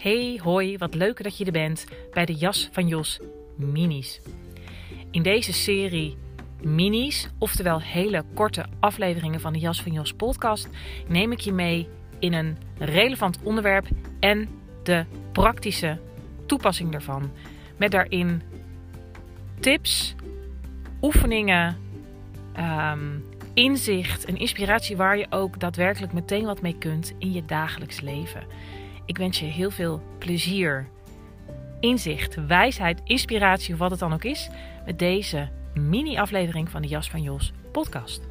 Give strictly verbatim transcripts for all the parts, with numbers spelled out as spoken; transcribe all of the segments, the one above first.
Hey, hoi, wat leuk dat je er bent bij de Jas van Jos minis. In deze serie minis, oftewel hele korte afleveringen van de Jas van Jos podcast, neem ik je mee in een relevant onderwerp en de praktische toepassing daarvan. Met daarin tips, oefeningen, um, inzicht en inspiratie waar je ook daadwerkelijk meteen wat mee kunt in je dagelijks leven. Ik wens je heel veel plezier, inzicht, wijsheid, inspiratie of wat het dan ook is met deze mini-aflevering van de Jas van Jos podcast.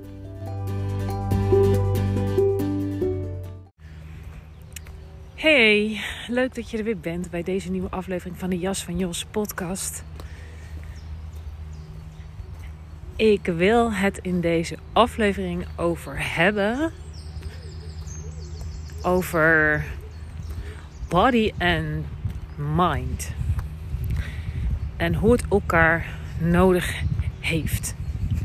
Hey, leuk dat je er weer bent bij deze nieuwe aflevering van de Jas van Jos podcast. Ik wil het in deze aflevering over hebben over body en mind. En hoe het elkaar nodig heeft.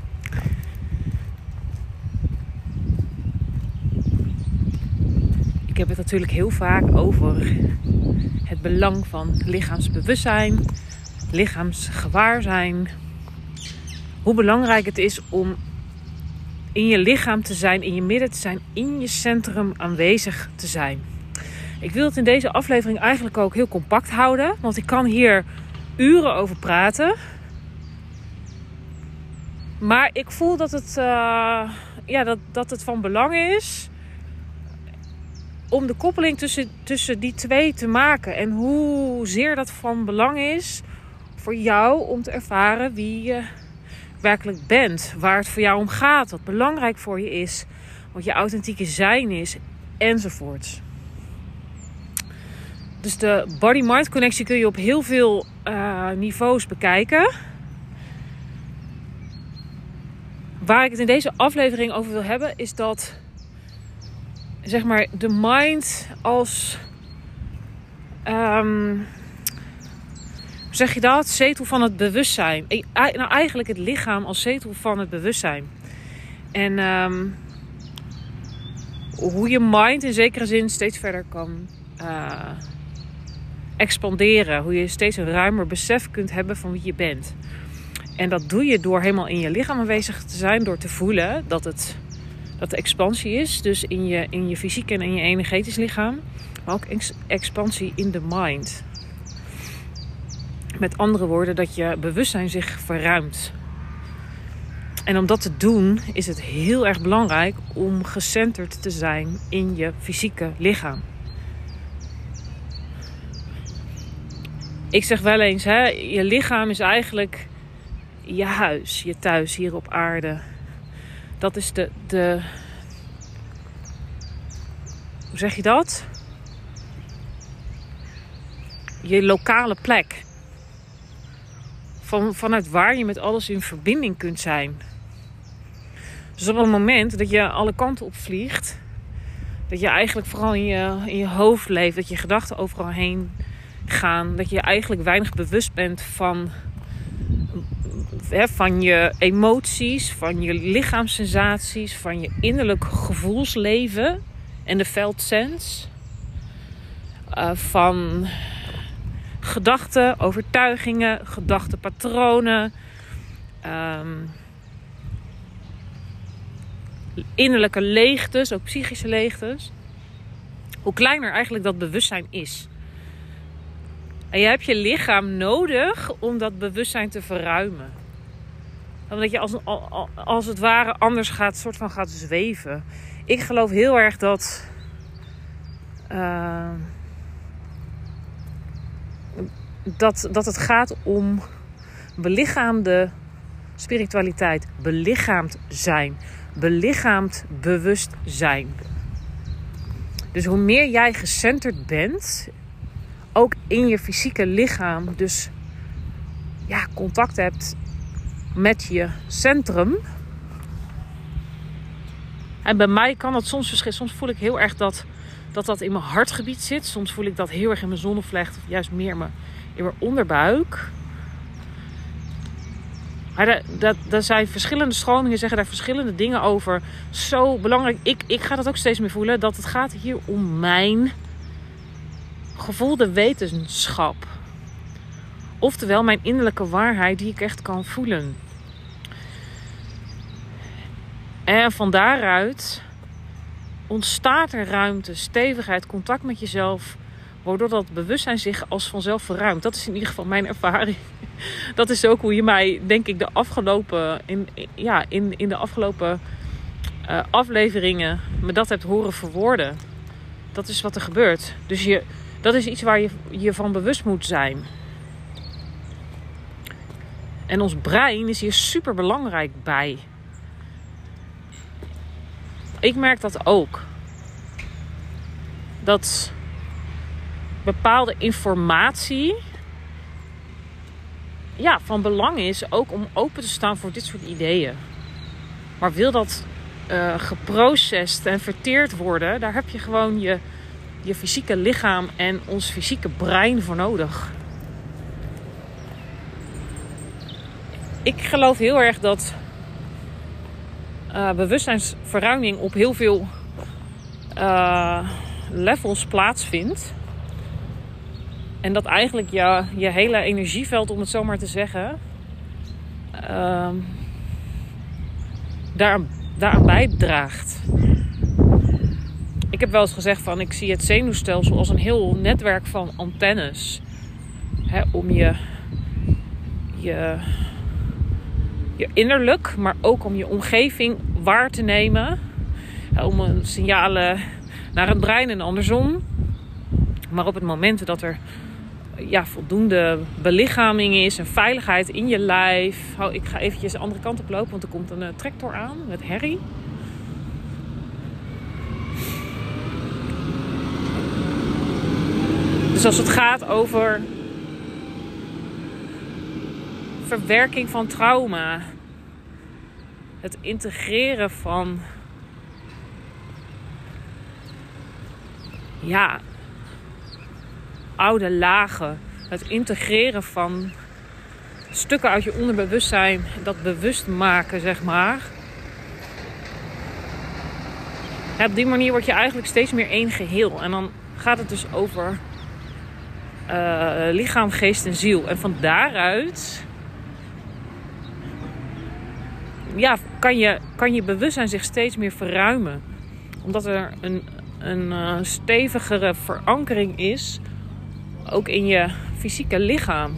Ik heb het natuurlijk heel vaak over het belang van lichaamsbewustzijn, lichaamsgewaarzijn. Hoe belangrijk het is om in je lichaam te zijn, in je midden te zijn, in je centrum aanwezig te zijn. Ik wil het in deze aflevering eigenlijk ook heel compact houden, want ik kan hier uren over praten. Maar ik voel dat het, uh, ja, dat, dat het van belang is om de koppeling tussen, tussen die twee te maken. En hoezeer dat van belang is voor jou om te ervaren wie je werkelijk bent. Waar het voor jou om gaat, wat belangrijk voor je is, wat je authentieke zijn is, enzovoort. Dus de body-mind connectie kun je op heel veel uh, niveaus bekijken. Waar ik het in deze aflevering over wil hebben, is dat, zeg maar, de mind als, um, hoe zeg je dat? Zetel van het bewustzijn. Nou, eigenlijk het lichaam als zetel van het bewustzijn. En um, hoe je mind in zekere zin steeds verder kan uh, expanderen. Hoe je steeds een ruimer besef kunt hebben van wie je bent. En dat doe je door helemaal in je lichaam aanwezig te zijn. Door te voelen dat het dat de expansie is. Dus in je, in je fysiek en in je energetisch lichaam. Maar ook ex- expansie in de mind. Met andere woorden, dat je bewustzijn zich verruimt. En om dat te doen is het heel erg belangrijk om gecenterd te zijn in je fysieke lichaam. Ik zeg wel eens, hè, je lichaam is eigenlijk je huis, je thuis hier op aarde. Dat is de, de hoe zeg je dat? Je lokale plek. Van, vanuit waar je met alles in verbinding kunt zijn. Dus op het moment dat je alle kanten op vliegt, dat je eigenlijk vooral in je, in je hoofd leeft, dat je gedachten overal heen gaan, dat je eigenlijk weinig bewust bent van, hè, van je emoties, van je lichaamssensaties, van je innerlijk gevoelsleven en de felt sense, uh, van gedachten, overtuigingen, gedachtenpatronen, um, innerlijke leegtes, ook psychische leegtes. Hoe kleiner eigenlijk dat bewustzijn is. En je hebt je lichaam nodig om dat bewustzijn te verruimen. Omdat je als, als het ware anders gaat, soort van gaat zweven. Ik geloof heel erg dat Uh, Dat, dat het gaat om belichaamde spiritualiteit. Belichaamd zijn. Belichaamd bewust zijn. Dus hoe meer jij gecenterd bent, ook in je fysieke lichaam, dus ja, contact hebt met je centrum. En bij mij kan dat soms verschillen. Soms voel ik heel erg dat, dat dat in mijn hartgebied zit. Soms voel ik dat heel erg in mijn zonnevlecht. Of juist meer in mijn, in mijn onderbuik. Maar dat, dat, dat zijn verschillende stromingen, zeggen daar verschillende dingen over. Zo belangrijk. Ik, ik ga dat ook steeds meer voelen. Dat het gaat hier om mijn gevoelde wetenschap. Oftewel mijn innerlijke waarheid die ik echt kan voelen. En van daaruit ontstaat er ruimte, stevigheid, contact met jezelf, waardoor dat bewustzijn zich als vanzelf verruimt. Dat is in ieder geval mijn ervaring. Dat is ook hoe je mij, denk ik, de afgelopen, in, ja, in, in de afgelopen uh, afleveringen me dat hebt horen verwoorden. Dat is wat er gebeurt. Dus je, dat is iets waar je je van bewust moet zijn. En ons brein is hier super belangrijk bij. Ik merk dat ook. Dat bepaalde informatie ja, van belang is ook om open te staan voor dit soort ideeën. Maar wil dat uh, geprocessed en verteerd worden, daar heb je gewoon je, je fysieke lichaam en ons fysieke brein voor nodig. Ik geloof heel erg dat uh, bewustzijnsverruiming op heel veel uh, levels plaatsvindt. En dat eigenlijk je, je hele energieveld, om het zo maar te zeggen, uh, daar, daaraan bijdraagt. Ik heb wel eens gezegd van, ik zie het zenuwstelsel als een heel netwerk van antennes. Hè, om je, je, je innerlijk, maar ook om je omgeving waar te nemen. Hè, om een signalen naar het brein en andersom. Maar op het moment dat er ja, voldoende belichaming is en veiligheid in je lijf. Oh, ik ga eventjes de andere kant op lopen, want er komt een uh, tractor aan met herrie. Dus als het gaat over verwerking van trauma, het integreren van ja, oude lagen, het integreren van stukken uit je onderbewustzijn, dat bewust maken, zeg maar. Ja, op die manier word je eigenlijk steeds meer één geheel. En dan gaat het dus over uh, lichaam, geest en ziel. En van daaruit ja, kan je, kan je bewustzijn zich steeds meer verruimen. Omdat er een, een uh, stevigere verankering is, ook in je fysieke lichaam.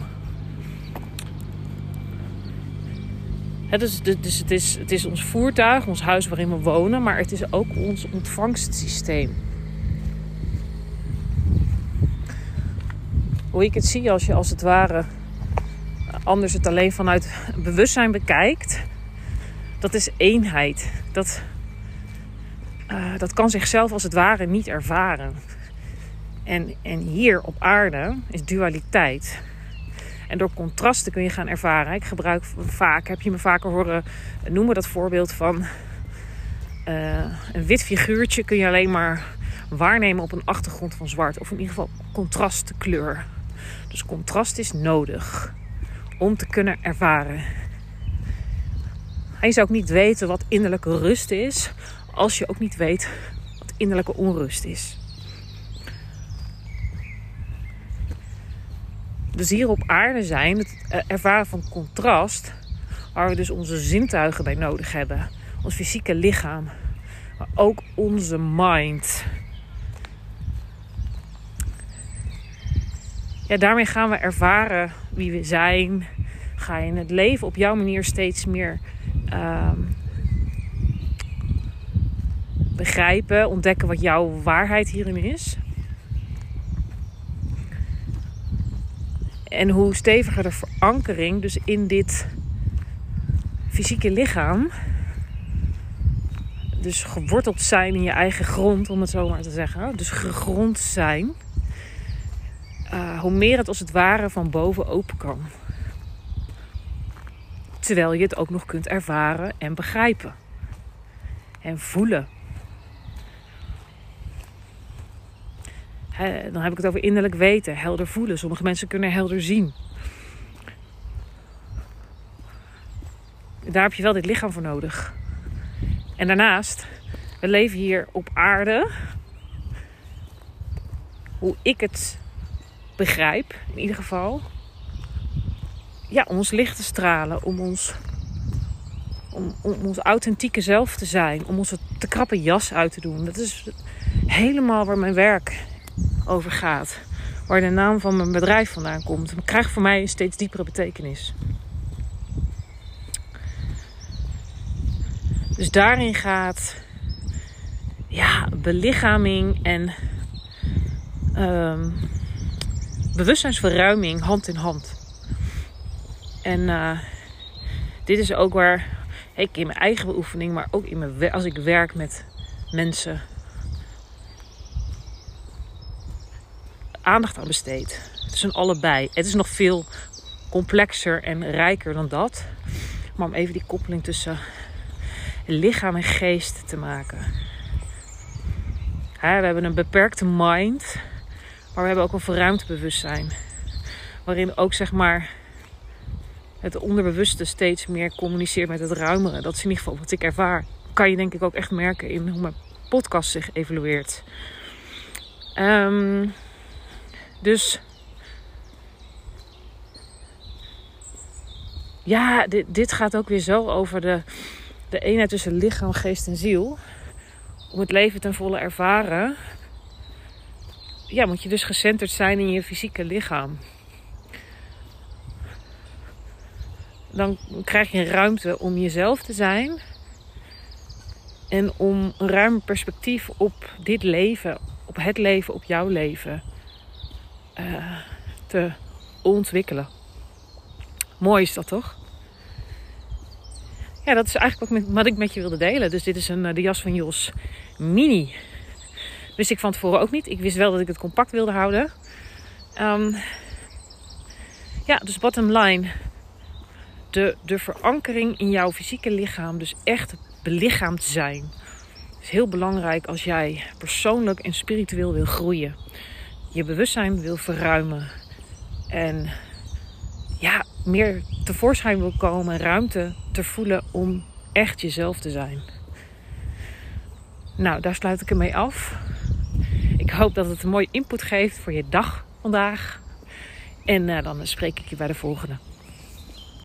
Het is, dus het, is, het is ons voertuig, ons huis waarin we wonen, maar het is ook ons ontvangstsysteem. Hoe ik het zie, als je als het ware anders het alleen vanuit bewustzijn bekijkt, dat is eenheid. Dat, uh, dat kan zichzelf als het ware niet ervaren. En, en hier op aarde is dualiteit. En door contrasten kun je gaan ervaren. Ik gebruik vaak, heb je me vaker horen noemen, dat voorbeeld van uh, een wit figuurtje kun je alleen maar waarnemen op een achtergrond van zwart. Of in ieder geval contrastkleur. Dus contrast is nodig om te kunnen ervaren. En je zou ook niet weten wat innerlijke rust is, als je ook niet weet wat innerlijke onrust is. Dus hier op aarde zijn, het ervaren van contrast, waar we dus onze zintuigen bij nodig hebben. Ons fysieke lichaam, maar ook onze mind. Ja, daarmee gaan we ervaren wie we zijn. Ga je het leven op jouw manier steeds meer uh, begrijpen, ontdekken wat jouw waarheid hierin is. En hoe steviger de verankering dus in dit fysieke lichaam, dus geworteld zijn in je eigen grond, om het zo maar te zeggen, dus gegrond zijn, uh, hoe meer het als het ware van boven open kan. Terwijl je het ook nog kunt ervaren en begrijpen. En voelen. He, dan heb ik het over innerlijk weten, helder voelen. Sommige mensen kunnen helder zien. Daar heb je wel dit lichaam voor nodig. En daarnaast, we leven hier op aarde. Hoe ik het begrijp in ieder geval. Ja, om ons licht te stralen. Om ons, om, om ons authentieke zelf te zijn. Om onze te krappe jas uit te doen. Dat is helemaal waar mijn werk over gaat. Waar de naam van mijn bedrijf vandaan komt. Het krijgt voor mij een steeds diepere betekenis. Dus daarin gaat ja, belichaming en um, bewustzijnsverruiming hand in hand. En uh, dit is ook waar ik in mijn eigen beoefening, maar ook in mijn, als ik werk met mensen, aandacht aan besteed. Het is een allebei. Het is nog veel complexer en rijker dan dat. Maar om even die koppeling tussen lichaam en geest te maken. Ja, we hebben een beperkte mind, maar we hebben ook een verruimd bewustzijn. Waarin ook zeg maar het onderbewuste steeds meer communiceert met het ruimere. Dat is in ieder geval wat ik ervaar. Kan je denk ik ook echt merken in hoe mijn podcast zich evolueert. Um, dus ja, dit, dit gaat ook weer zo over de, de eenheid tussen lichaam, geest en ziel. Om het leven ten volle ervaren, ja, moet je dus gecenterd zijn in je fysieke lichaam. Dan krijg je een ruimte om jezelf te zijn. En om een ruim perspectief op dit leven, op het leven, op jouw leven uh, te ontwikkelen. Mooi is dat toch? Ja, dat is eigenlijk wat, met, wat ik met je wilde delen. Dus dit is een, de jas van Jos Mini. Wist ik van tevoren ook niet. Ik wist wel dat ik het compact wilde houden. Um, ja, dus bottom line. De, de verankering in jouw fysieke lichaam. Dus echt belichaamd zijn. Is heel belangrijk als jij persoonlijk en spiritueel wil groeien. Je bewustzijn wil verruimen. En ja, meer tevoorschijn wil komen. Ruimte te voelen om echt jezelf te zijn. Nou, daar sluit ik ermee af. Ik hoop dat het een mooie input geeft voor je dag vandaag. En uh, dan spreek ik je bij de volgende.